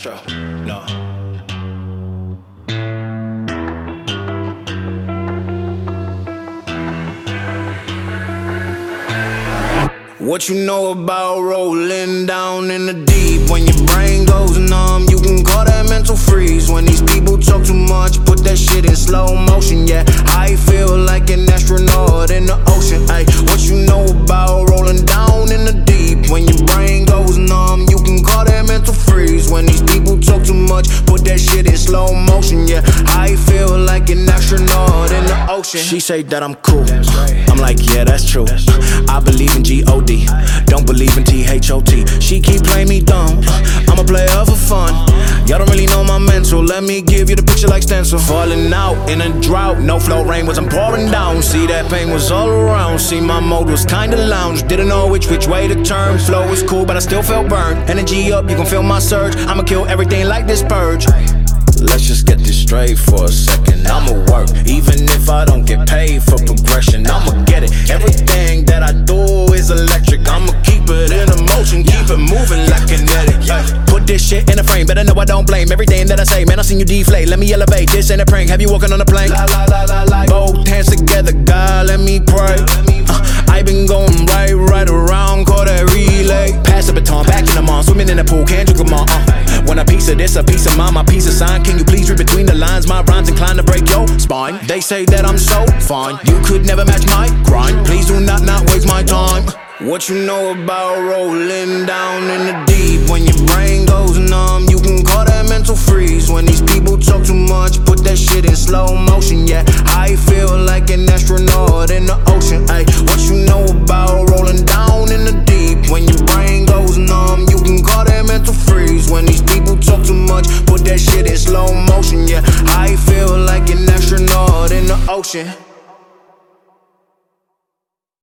Castro. No. What you know about rolling down in the deep? When your brain goes numb, you can call that mental freeze. When these people talk too much, put that shit in slow motion. Yeah, I feel like an astronaut in the ocean. Ay, what you know about rolling down in the deep? When your brain goes numb, you can call that mental freeze. When these people talk too much, put that shit in slow motion. Yeah, I feel like an astronaut in the ocean. She say that I'm cool, I'm like, yeah, that's true. I believe in G-O-D, don't believe in T-H-O-T. She keep playing me dumb, I'm a player for fun. Y'all don't really know my mental, let me give you the picture like stencil. Falling out in a drought, no flow, rain wasn't pouring down. See, that pain was all around, see, my mode was kinda lounge. Didn't know which way to turn, flow was cool but I still felt burned. Energy up, you can feel my surge, I'ma kill everything like this purge. Let's just get this straight for a second. I'ma work, even if I don't get paid for progression. I'ma get it, everything that I do is electric. I'ma keep it in motion, keep it moving like kinetic. Put this shit in a frame, better know I don't blame everything that I say. Man, I seen you deflate, let me elevate, this ain't a prank. Have you walking on a plane? Both hands together, God, let me pray. I been going right around, call that relay. Pass the baton, back in the mall, swimming in the pool, can't drink them all. Want a piece of this, a piece of mine, my piece of sign. Can you please read between the lines? My rhymes inclined to break your spine. They say that I'm so fine, you could never match my grind. Please do not waste my time. What you know about rolling down in the deep? When your brain goes numb, you can call that mental freeze. When these people talk too much, put that shit in slow motion. Yeah, I feel like an astronaut in the ocean. Ay, what you know about rolling down in the deep? When your brain goes numb, you can call that mental freeze. When these people talk too much, put that shit in slow motion. Yeah, I feel like an astronaut in the ocean.